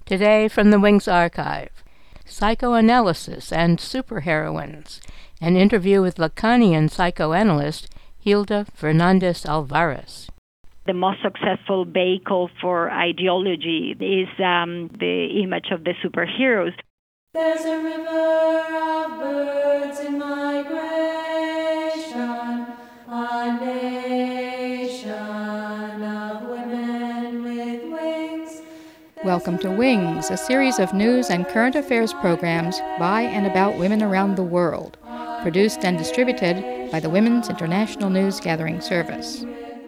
Today from the Wings Archive, Psychoanalysis and Superheroines, an interview with Lacanian psychoanalyst Hilda Fernandez Alvarez. The most successful vehicle for ideology is the image of the superheroes. There's a river of birds in migration, a nation of women with wings. Welcome to Wings, a series of news and current affairs programs by and about women around the world, produced and distributed by the Women's International News Gathering Service.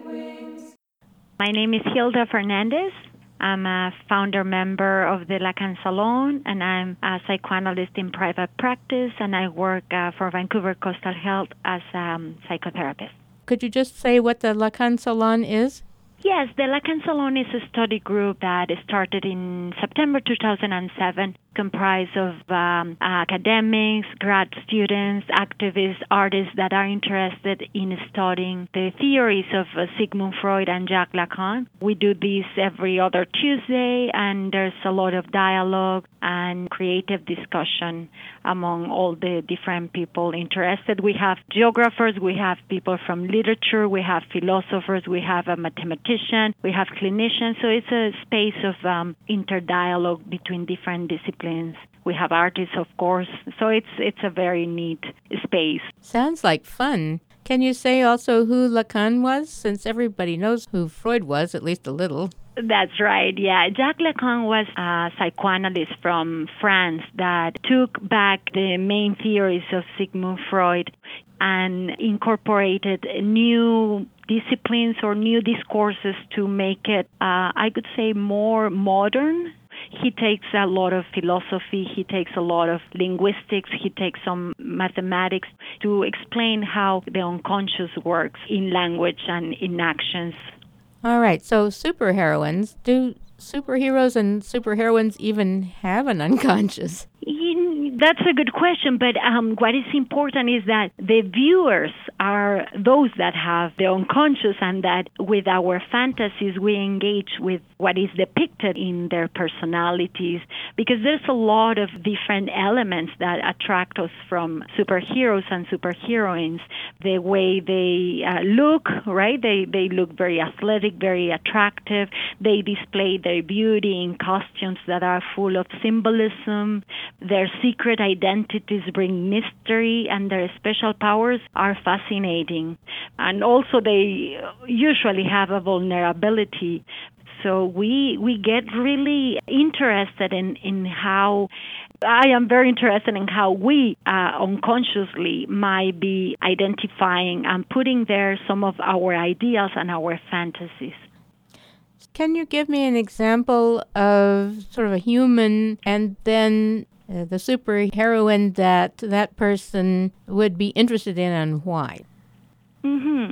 My name is Hilda Fernandez. I'm a founder member of the Lacan Salon, and I'm a psychoanalyst in private practice, and I work for Vancouver Coastal Health as a psychotherapist. Could you just say what the Lacan Salon is? Yes, the Lacan Salon is a study group that started in September 2007, comprised of academics, grad students, activists, artists that are interested in studying the theories of Sigmund Freud and Jacques Lacan. We do this every other Tuesday, and there's a lot of dialogue and creative discussion among all the different people interested. We have geographers, we have people from literature, we have philosophers, we have a mathematician, we have clinicians. So it's a space of interdialogue between different disciplines. We have artists, of course. So it's a very neat space. Sounds like fun. Can you say also who Lacan was, since everybody knows who Freud was, at least a little? That's right, yeah. Jacques Lacan was a psychoanalyst from France that took back the main theories of Sigmund Freud and incorporated new disciplines or new discourses to make it, I could say, more modern. He takes a lot of philosophy, he takes a lot of linguistics, he takes some mathematics to explain how the unconscious works in language and in actions. All right, so superheroines. Do superheroes and superheroines even have an unconscious? That's a good question, but what is important is that the viewers are those that have the unconscious, and that with our fantasies we engage with what is depicted in their personalities, because there's a lot of different elements that attract us from superheroes and superheroines. The way they look, right? They look very athletic, very attractive. They display their beauty in costumes that are full of symbolism. Their secret identities bring mystery, and their special powers are fascinating. And also they usually have a vulnerability. So we get really interested in how, I am very interested in how we unconsciously might be identifying and putting there some of our ideals and our fantasies. Can you give me an example of sort of a human and then the superheroine that person would be interested in, and why? Mm-hmm.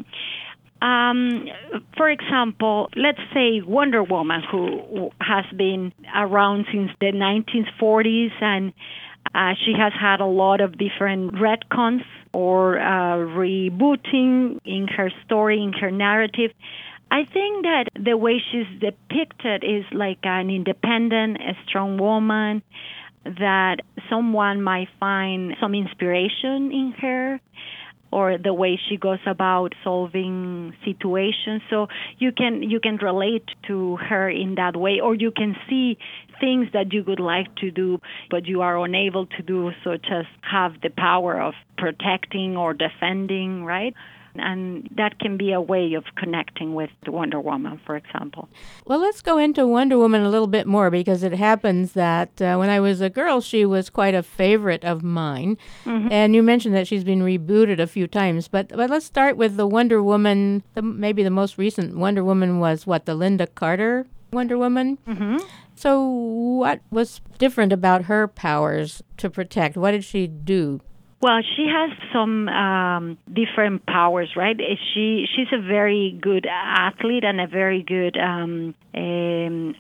For example, let's say Wonder Woman, who has been around since the 1940s, and she has had a lot of different retcons or rebooting in her story, in her narrative. I think that the way she's depicted is like an independent, a strong woman, that someone might find some inspiration in her, or the way she goes about solving situations. So you can relate to her in that way, or you can see things that you would like to do, but you are unable to do, such as have the power of protecting or defending, right? And that can be a way of connecting with Wonder Woman, for example. Well, let's go into Wonder Woman a little bit more, because it happens that when I was a girl, she was quite a favorite of mine. Mm-hmm. And you mentioned that she's been rebooted a few times. But let's start with the Wonder Woman. Maybe the most recent Wonder Woman was, the Lynda Carter Wonder Woman? Mm-hmm. So what was different about her powers to protect? What did she do? Well, she has some different powers, right? She's a very good athlete and a very good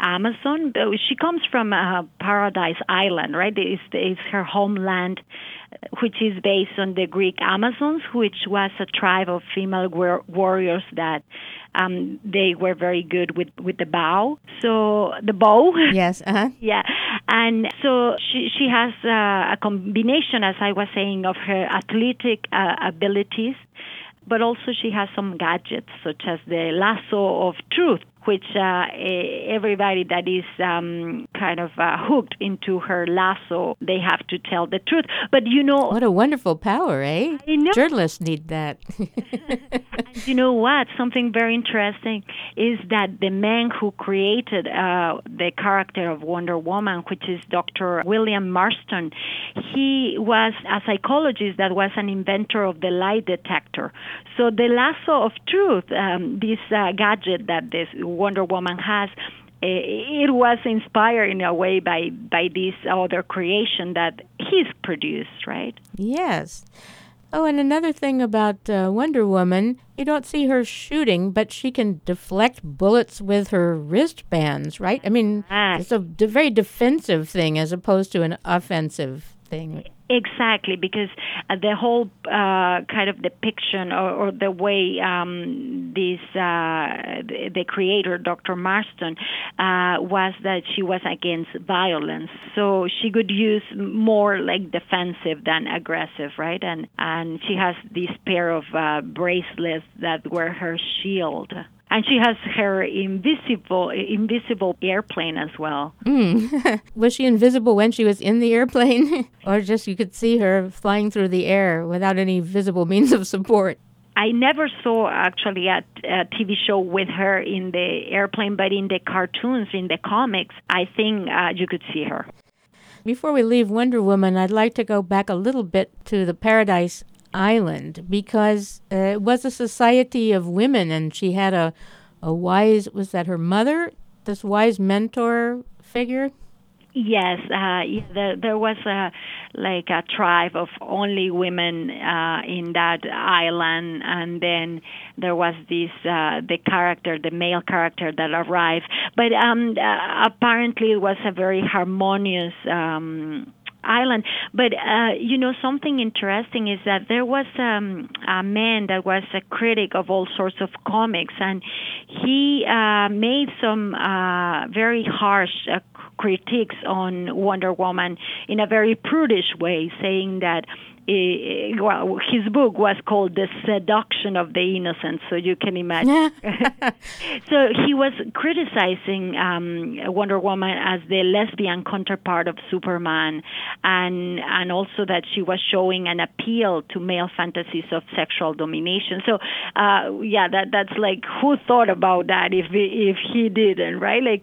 Amazon. She comes from Paradise Island, right? It's her homeland. which is based on the Greek Amazons, which was a tribe of female warriors that they were very good with the bow. So the bow. Yes. Yeah. And so she has a combination, as I was saying, of her athletic abilities, but also she has some gadgets, such as the lasso of truth, which everybody that is kind of hooked into her lasso, they have to tell the truth. But you know... What a wonderful power, eh? I know. Journalists need that. And you know what? Something very interesting is that the man who created the character of Wonder Woman, which is Dr. William Marston, he was a psychologist that was an inventor of the lie detector. So the lasso of truth, this gadget that this Wonder Woman has, it was inspired in a way by this other creation that he's produced, right? Yes. Oh, and another thing about Wonder Woman, you don't see her shooting, but she can deflect bullets with her wristbands, right? I mean, it's a very defensive thing as opposed to an offensive thing. Exactly, because the whole kind of depiction or the way the creator, Dr. Marston, was that she was against violence. So she could use more like defensive than aggressive, right? And she has this pair of bracelets that were her shield. And she has her invisible airplane as well. Was she invisible when she was in the airplane? Or just you could see her flying through the air without any visible means of support? I never saw actually a TV show with her in the airplane, but in the cartoons, in the comics, I think you could see her. Before we leave Wonder Woman, I'd like to go back a little bit to the Paradise Island, because it was a society of women, and she had a wise, was that her mother, this wise mentor figure? Yes, there was a tribe of only women in that island, and then there was this the male character that arrived. But apparently it was a very harmonious island. But something interesting is that there was a man that was a critic of all sorts of comics, and he made some very harsh critiques on Wonder Woman in a very prudish way, saying that his book was called The Seduction of the Innocent, so you can imagine. So he was criticizing Wonder Woman as the lesbian counterpart of Superman, and also that she was showing an appeal to male fantasies of sexual domination. So, that's like, who thought about that if he didn't, right? Like,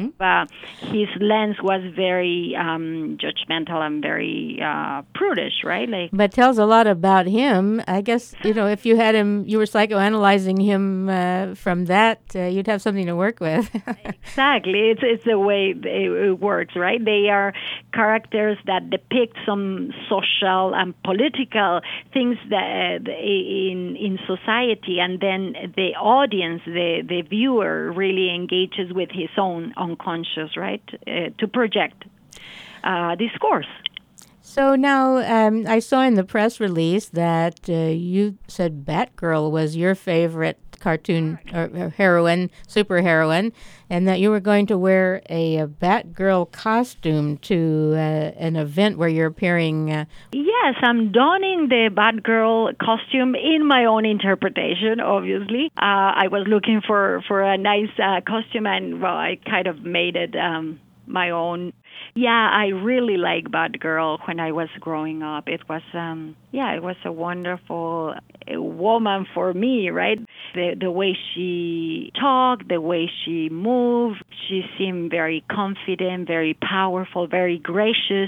his lens was very judgmental and very prudish, right? Like, but tells a lot about him. I guess, if you had him, you were psychoanalyzing him from that, you'd have something to work with. Exactly. It's the way it works, right? They are characters that depict some social and political things that in society, and then the audience, the viewer, really engages with his own unconscious, right, to project discourse. So now I saw in the press release that you said Batgirl was your favorite cartoon or heroine, superheroine, and that you were going to wear a Batgirl costume to an event where you're appearing. Yes, I'm donning the Batgirl costume in my own interpretation, obviously. I was looking for a nice costume, and, I kind of made it my own. Yeah, I really liked Batgirl when I was growing up. It was, it was a wonderful woman for me, right? The way she talked, the way she moved, she seemed very confident, very powerful, very gracious.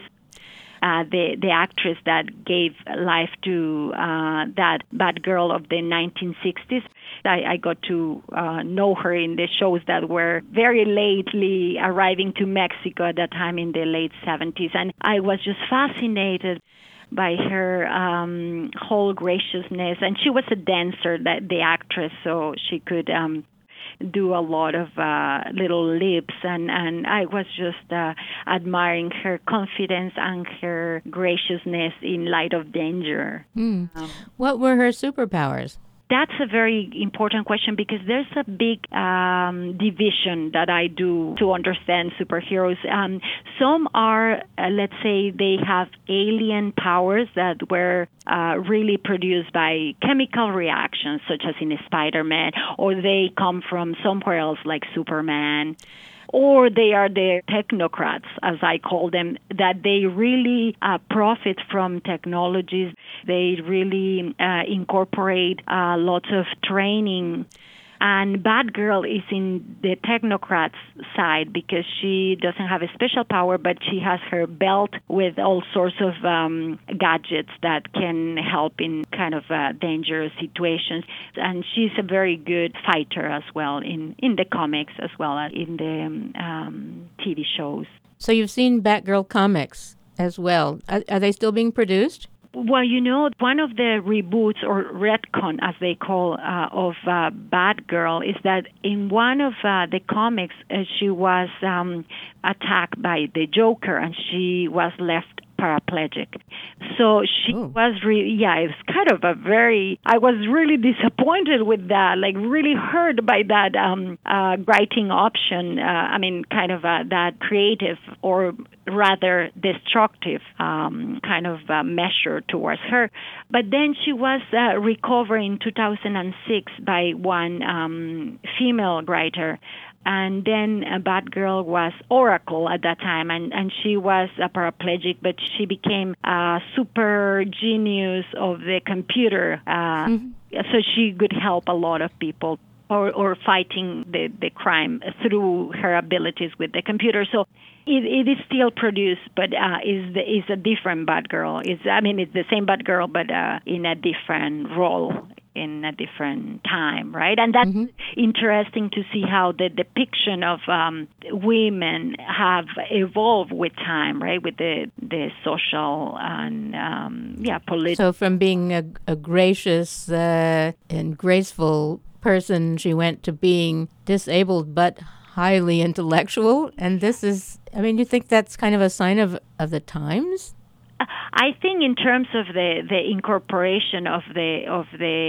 The actress that gave life to that Batgirl of the 1960s. I got to know her in the shows that were very lately arriving to Mexico at that time in the late 70s. And I was just fascinated by her whole graciousness. And she was a dancer, the actress, so she could do a lot of little lips, and I was just admiring her confidence and her graciousness in light of danger. What were her superpowers? That's a very important question because there's a big division that I do to understand superheroes. Some are, let's say, they have alien powers that were really produced by chemical reactions, such as in Spider-Man, or they come from somewhere else, like Superman. Or they are the technocrats, as I call them, that they really profit from technologies. They really incorporate lots of training. And Batgirl is in the technocrats side because she doesn't have a special power, but she has her belt with all sorts of gadgets that can help in kind of dangerous situations. And she's a very good fighter as well in the comics as well as in the TV shows. So you've seen Batgirl comics as well. Are they still being produced? Well, one of the reboots or retcon, as they call, of Batgirl is that in one of the comics, she was attacked by the Joker and she was left paraplegic. So she was really, it was kind of I was really disappointed with that, like really hurt by that writing option. That creative or rather destructive kind of measure towards her. But then she was recovered in 2006 by one female writer. And then Batgirl was Oracle at that time, and she was a paraplegic, but she became a super genius of the computer. So she could help a lot of people or fighting the crime through her abilities with the computer. So it is still produced, but is a different Batgirl. It's the same Batgirl, but in a different role, in a different time, right? And that's interesting to see how the depiction of women have evolved with time, right? With the social and political. So from being a gracious and graceful person, she went to being disabled but highly intellectual. And this is, you think that's kind of a sign of the times? I think in terms of the incorporation of the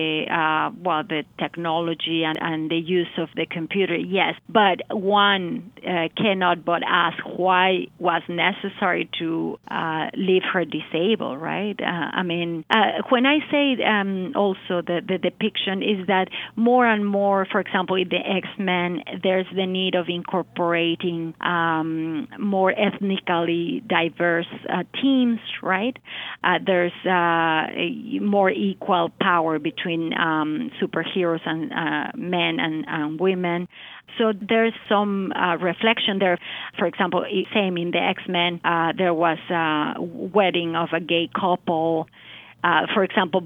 technology and the use of the computer, yes. But one cannot but ask why was necessary to leave her disabled, right? When I say also the depiction is that more and more, for example, in the X-Men, there's the need of incorporating more ethnically diverse teams, right? There's more equal power between superheroes and men and women. So there's some reflection there. For example, same in the X-Men, there was a wedding of a gay couple. For example,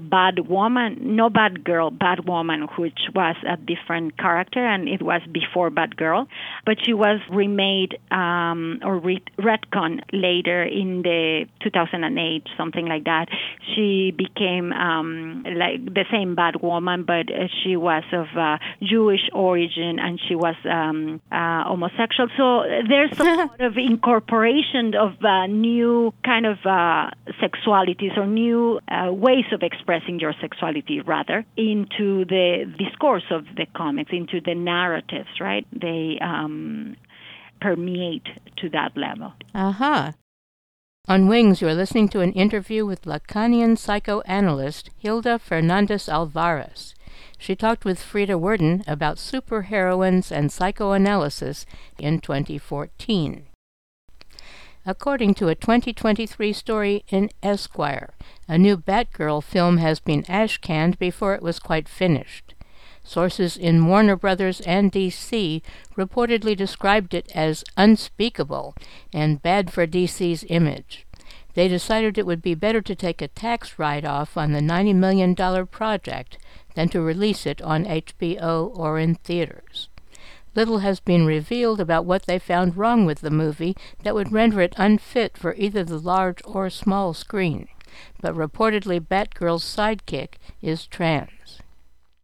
Batwoman, which was a different character, and it was before Batgirl, but she was remade retcon later in the 2008, something like that. She became like the same Batwoman, but she was of Jewish origin, and she was homosexual. So there's a lot of incorporation of new kind of sexualities or new ways of expressing your sexuality, rather, into the discourse of the comics, into the narratives, right? They permeate to that level. On Wings, you're listening to an interview with Lacanian psychoanalyst Hilda Fernandez Alvarez. She talked with Frida Worden about superheroines and psychoanalysis in 2014. According to a 2023 story in Esquire, a new Batgirl film has been ash-canned before it was quite finished. Sources in Warner Brothers and DC reportedly described it as unspeakable and bad for DC's image. They decided it would be better to take a tax write-off on the $90 million project than to release it on HBO or in theaters. Little has been revealed about what they found wrong with the movie that would render it unfit for either the large or small screen, but reportedly Batgirl's sidekick is trans.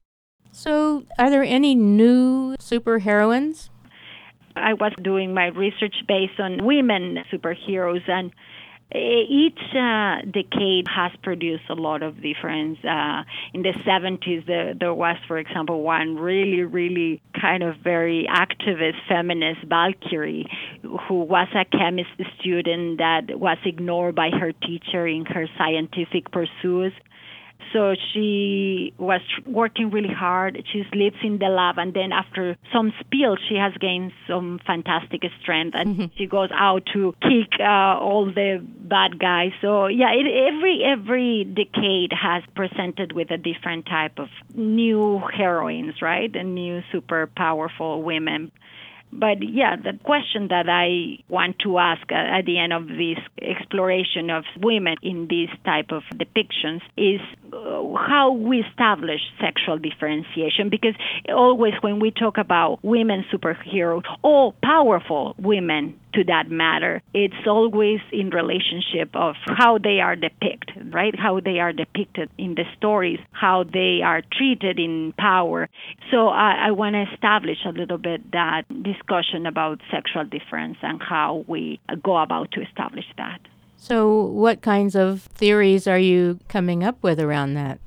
So, are there any new superheroines? I was doing my research based on women superheroes, and each decade has produced a lot of difference. In the 70s, there was, for example, one really kind of very activist feminist, Valkyrie, who was a chemist student that was ignored by her teacher in her scientific pursuits. So she was working really hard. She sleeps in the lab, and then after some spill, she has gained some fantastic strength, and she goes out to kick all the bad guys. So yeah, every decade has presented with a different type of new heroines, right? And new super powerful women. But yeah, the question that I want to ask at the end of this exploration of women in these type of depictions is how we establish sexual differentiation. Because always when we talk about women superheroes, all powerful women to that matter, it's always in relationship of how they are depicted, right? How they are depicted in the stories, how they are treated in power. So I want to establish a little bit that discussion about sexual difference and how we go about to establish that. So what kinds of theories are you coming up with around that?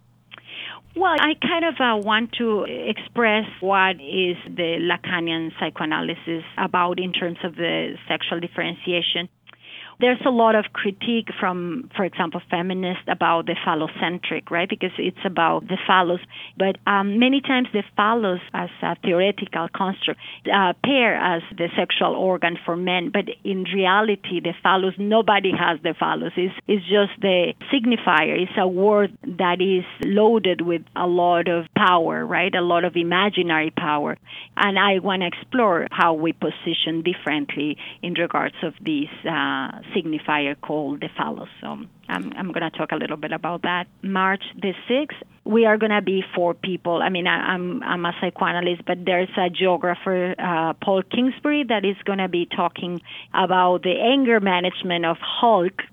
Well, I kind of want to express what is the Lacanian psychoanalysis about in terms of the sexual differentiation. There's a lot of critique from, for example, feminists about the phallocentric, right? Because it's about the phallus. But many times the phallus as a theoretical construct appear as the sexual organ for men. But in reality, the phallus, nobody has the phallus. It's just the signifier. It's a word that is loaded with a lot of power, right? A lot of imaginary power. And I want to explore how we position differently in regards of these signifier called the phallus. So I'm going to talk a little bit about that. March the 6th, we are going to be 4 people. I mean, I'm a psychoanalyst, but there's a geographer, Paul Kingsbury, that is going to be talking about the anger management of Hulk,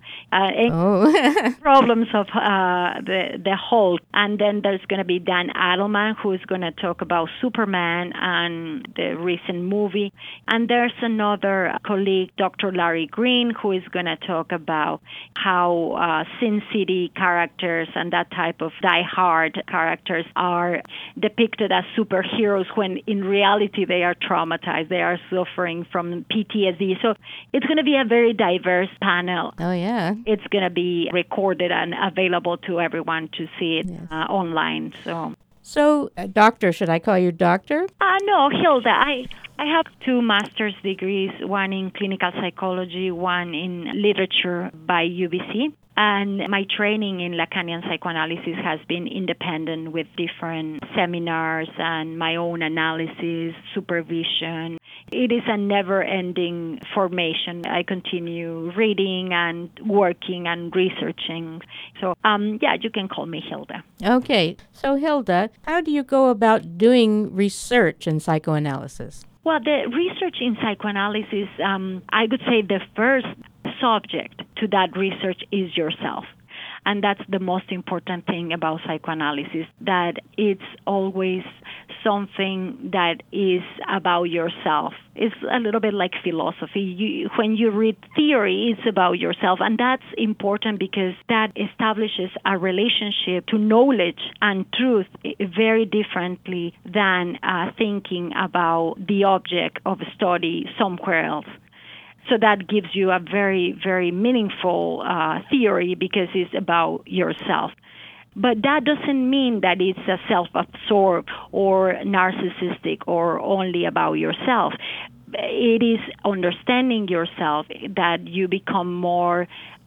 problems of the Hulk. And then there's going to be Dan Adelman, who is going to talk about Superman and the recent movie. And there's another colleague, Dr. Larry Green, who is going to talk about how Sin City characters and that type of die-hard characters are depicted as superheroes when in reality they are traumatized. They are suffering from PTSD. So it's going to be a very diverse panel. Oh, yeah. It's going to be recorded and available to everyone to see it online. So, doctor, should I call you doctor? No, Hilda. I have 2 master's degrees, one in clinical psychology, one in literature by UBC. And my training in Lacanian psychoanalysis has been independent with different seminars and my own analysis, supervision. It is a never-ending formation. I continue reading and working and researching. So, you can call me Hilda. Okay. So, Hilda, how do you go about doing research in psychoanalysis? Well, the research in psychoanalysis, I would say the first subject to that research is yourself. And that's the most important thing about psychoanalysis, that it's always something that is about yourself. It's a little bit like philosophy. When you read theory, it's about yourself. And that's important because that establishes a relationship to knowledge and truth very differently than thinking about the object of study somewhere else. So that gives you a very, very meaningful theory because it's about yourself. But that doesn't mean that it's a self-absorbed or narcissistic or only about yourself. It is understanding yourself that you become more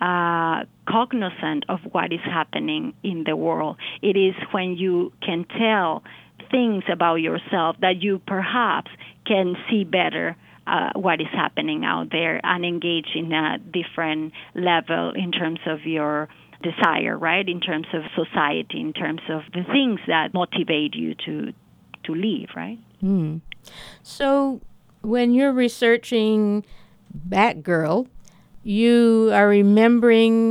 cognizant of what is happening in the world. It is when you can tell things about yourself that you perhaps can see better what is happening out there and engage in a different level in terms of your desire, right? In terms of society, in terms of the things that motivate you to live, right? So when you're researching Batgirl, you are remembering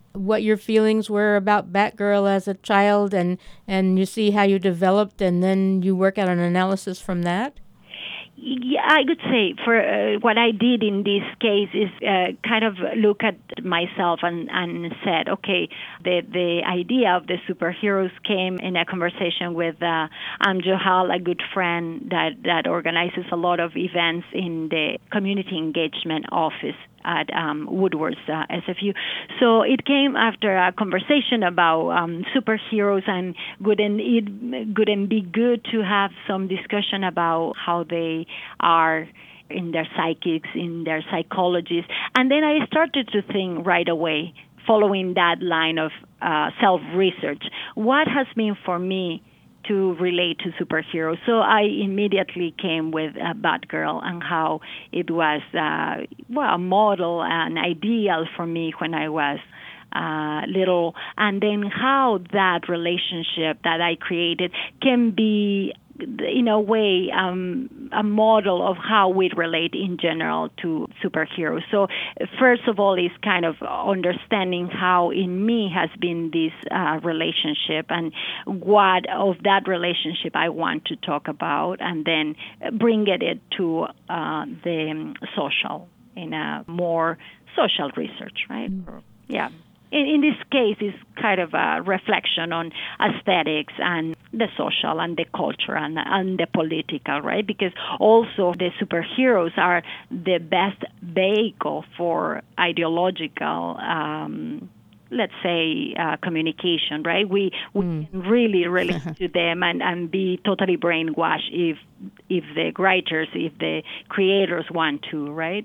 what your feelings were about Batgirl as a child, and you see how you developed, and then you work out an analysis from that? Yeah, I would say for what I did in this case is kind of look at myself and said, okay, the idea of the superheroes came in a conversation with Johal, a good friend that organizes a lot of events in the community engagement office at Woodward's SFU. So it came after a conversation about superheroes, and wouldn't be good to have some discussion about how they are in their psychics, in their psychologies. And then I started to think right away, following that line of self-research, what has been for me to relate to superheroes. So I immediately came with Batgirl and how it was, a model, an ideal for me when I was little, and then how that relationship that I created can be, in a way, a model of how we relate in general to superheroes. So first of all is kind of understanding how in me has been this relationship, and what of that relationship I want to talk about, and then bring it to the social, in a more social research, right? Mm-hmm. Yeah. In this case, it's kind of a reflection on aesthetics and the social and the culture and the political, right? Because also the superheroes are the best vehicle for ideological, let's say, communication, right? We can really relate to them and be totally brainwashed if the writers, if the creators want to, right?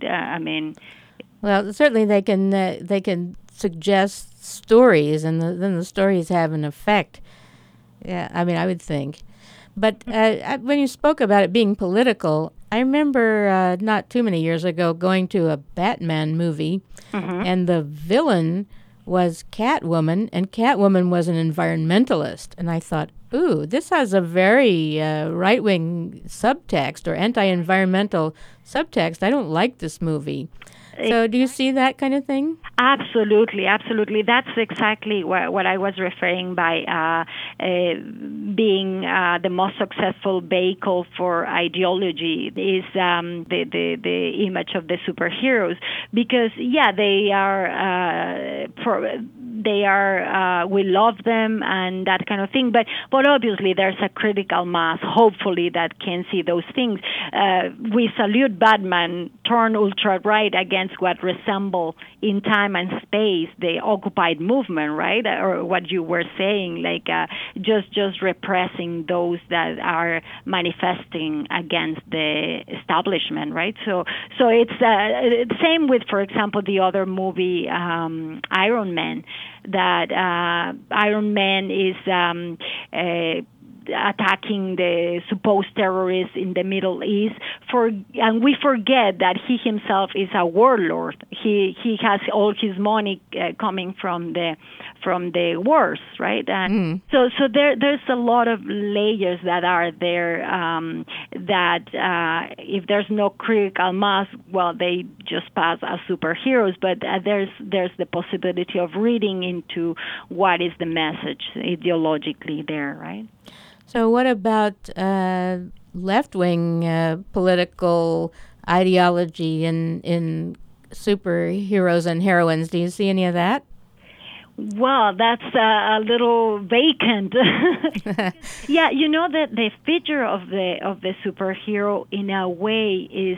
Well, certainly they can suggest stories, and then the stories have an effect. Yeah, I would think. But when you spoke about it being political, I remember not too many years ago going to a Batman movie, and the villain was Catwoman, and Catwoman was an environmentalist. And I thought, ooh, this has a very right-wing subtext or anti-environmental subtext. I don't like this movie. So do you see that kind of thing? Absolutely. That's exactly what I was referring by being the most successful vehicle for ideology is the image of the superheroes, because they are we love them and that kind of thing, but obviously there's a critical mass, hopefully, that can see those things. We salute Batman turn ultra right against what resemble in time and space the occupied movement, right? Or what you were saying, like just repressing those that are manifesting against the establishment, right? So it's same with, for example, the other movie, Iron Man, that Iron Man is attacking the supposed terrorists in the Middle East, and we forget that he himself is a warlord. He has all his money coming from the wars, right? And so there's a lot of layers that are there, that if there's no critical mass, well, they just pass as superheroes. But there's the possibility of reading into what is the message ideologically there, right? So what about left-wing political ideology in superheroes and heroines? Do you see any of that? Well, that's a little vacant. Yeah, that the feature of the superhero in a way is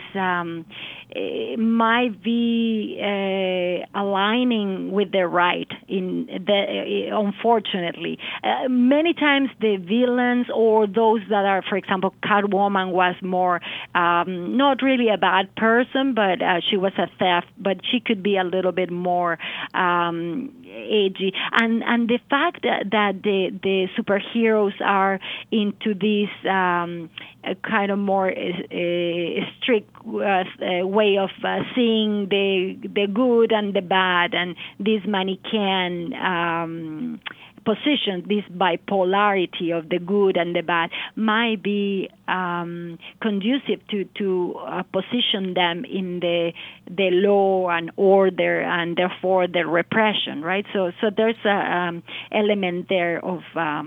might be aligning with the right. Unfortunately, many times the villains or those that are, for example, Catwoman was more not really a bad person, but she was a theft, but she could be a little bit more edgy, and the fact that the superheroes are into this kind of more strict way of seeing the good and the bad, and this Manichaean position, this bipolarity of the good and the bad, might be conducive to position them in the law and order, and therefore the repression, right? So there's a element there of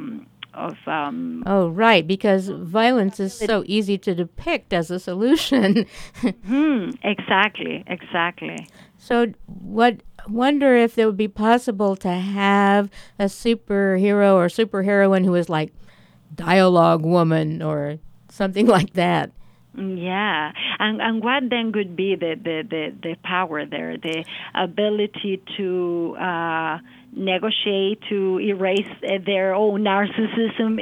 oh, right, because violence is so easy to depict as a solution. Exactly. So wonder if it would be possible to have a superhero or superheroine who is like dialogue woman or something like that. Yeah, and what then could be the power there, the ability to negotiate, to erase their own narcissism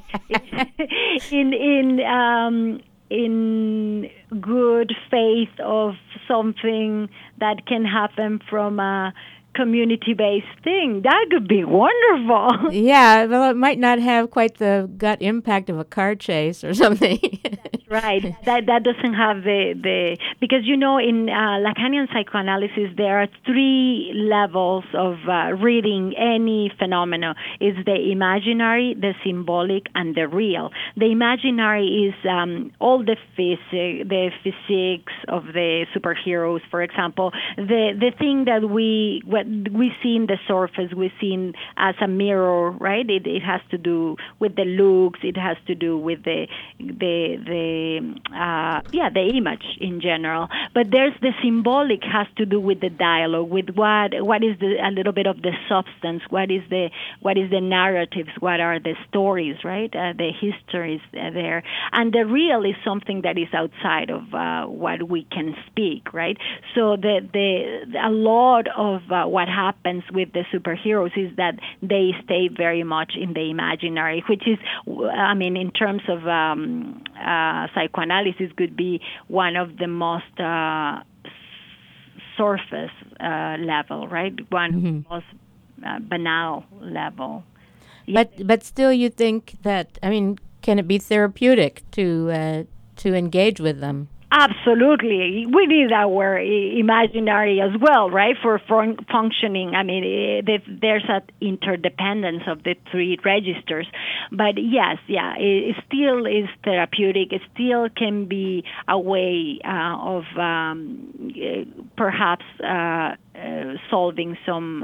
in good faith of something that can happen from a community-based thing. That could be wonderful. Yeah, well, it might not have quite the gut impact of a car chase or something. Right. That doesn't have the because in Lacanian psychoanalysis there are 3 levels of reading any phenomena. It's the imaginary, the symbolic, and the real. The imaginary is all the physics of the superheroes. For example, the thing that we see in the surface, we see as a mirror, right? It has to do with the looks. It has to do with the image in general. But there's the symbolic, has to do with the dialogue, with what is a little bit of the substance, what is the narratives, what are the stories, right? The histories there. And the real is something that is outside of what we can speak, right? So a lot of what happens with the superheroes is that they stay very much in the imaginary, which is, in terms of psychoanalysis, could be one of the most surface level, right? One of the most banal level. But still, you think that, can it be therapeutic to engage with them? Absolutely. We need our imaginary as well, right, for functioning. There's an interdependence of the 3 registers. But yes, it still is therapeutic. It still can be a way of perhaps solving some,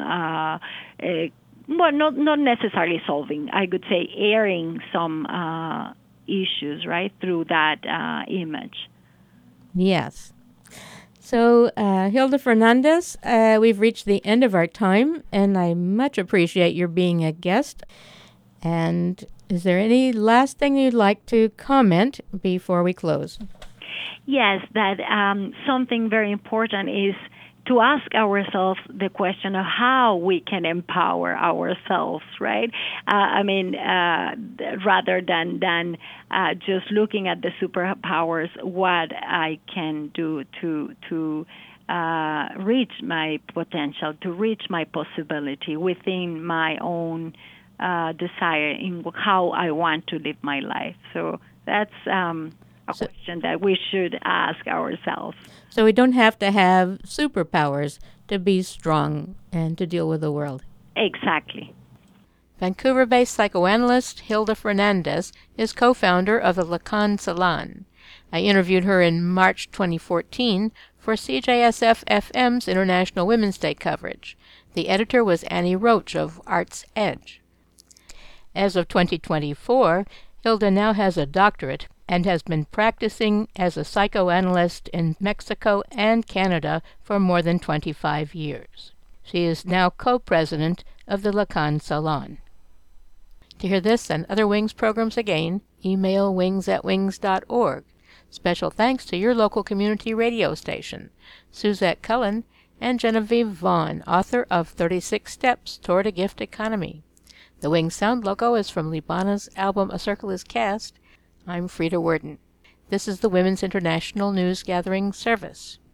not necessarily solving, I could say airing some issues, right, through that image. Yes. So, Hilda Fernandez, we've reached the end of our time, and I much appreciate your being a guest. And is there any last thing you'd like to comment before we close? Yes, that something very important is to ask ourselves the question of how we can empower ourselves, right? Rather than just looking at the superpowers, what I can do to reach my potential, to reach my possibility within my own desire in how I want to live my life. So that's a question that we should ask ourselves. So we don't have to have superpowers to be strong and to deal with the world. Exactly. Vancouver-based psychoanalyst Hilda Fernandez is co-founder of the Lacan Salon. I interviewed her in March 2014 for CJSF-FM's International Women's Day coverage. The editor was Annie Roach of Arts Edge. As of 2024, Hilda now has a doctorate and has been practicing as a psychoanalyst in Mexico and Canada for more than 25 years. She is now co-president of the Lacan Salon. To hear this and other Wings programs again, email wings@wings.org. Special thanks to your local community radio station, Suzette Cullen and Genevieve Vaughn, author of 36 Steps Toward a Gift Economy. The Wings sound logo is from Libana's album A Circle is Cast. I'm Frida Worden. This is the Women's International News Gathering Service.